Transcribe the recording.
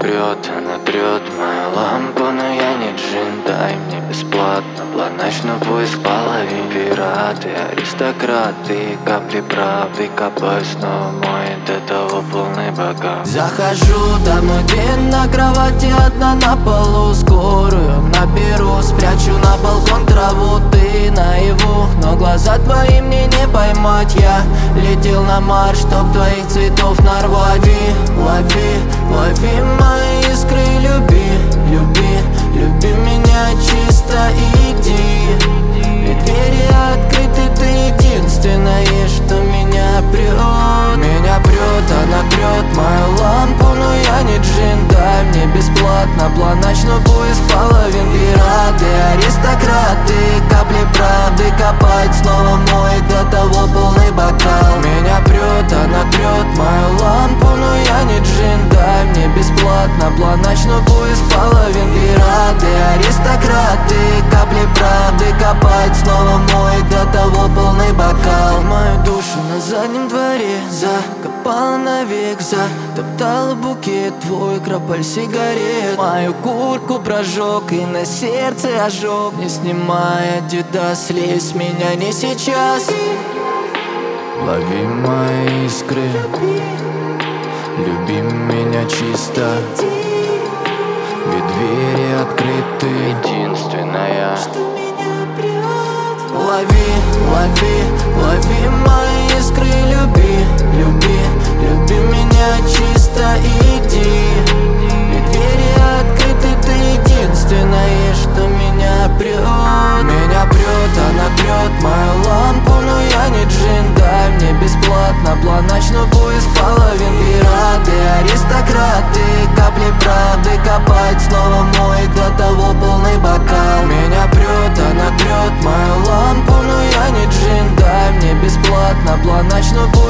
она трет мою лампу, но я не джин. Дай мне бесплатно ночной поиск половин. Пираты, аристократы, капли правды копаю снова мой, до того полный бокал. Захожу домой, день на кровати, одна на полу. Скорую наберу, спрячу на балкон траву. Ты наяву, но глаза твои мне не поймать. Я летел на Марс, чтоб твоих цветов нарвать. Лови, лови мои искры, люби, люби, люби меня чисто и иди. Ведь двери открыты, ты единственное, что меня прет. Меня прет, она трет мою лампу, но я не джин. Дай мне бесплатно ночной поиск половин. Пираты, аристократы, капли правды копать снова мой, до того полный бокал. Меня прет, она трет мою лампу, но я не джин. Дай мне бесплатно ночной поиск половин. Пираты, аристократы, капли правды копать снова мой, до того полный бокал. Мою душу на заднем дворе закопала навек, затоптала букет твой, крополь сигарет. Мою куртку прожег и на сердце ожог. Не снимая Адидас, слезь с меня не сейчас. Лови мои искры, люби меня чисто. Ведь двери открыты, единственная, что меня прет. Лови, лови, лови мои искры, люби, люби, люби меня чисто и иди. Ведь двери открыты, ты единственное, что меня прет. Меня прет, она трет мою лампу, но я не джин. Дай мне бесплатно ночной поиск половин. Пираты, аристократы, капли правды копать снова мой, до того полный бокал. Меня прет, она трет мою лампу, но я не джин. Дай мне бесплатно ночной поиск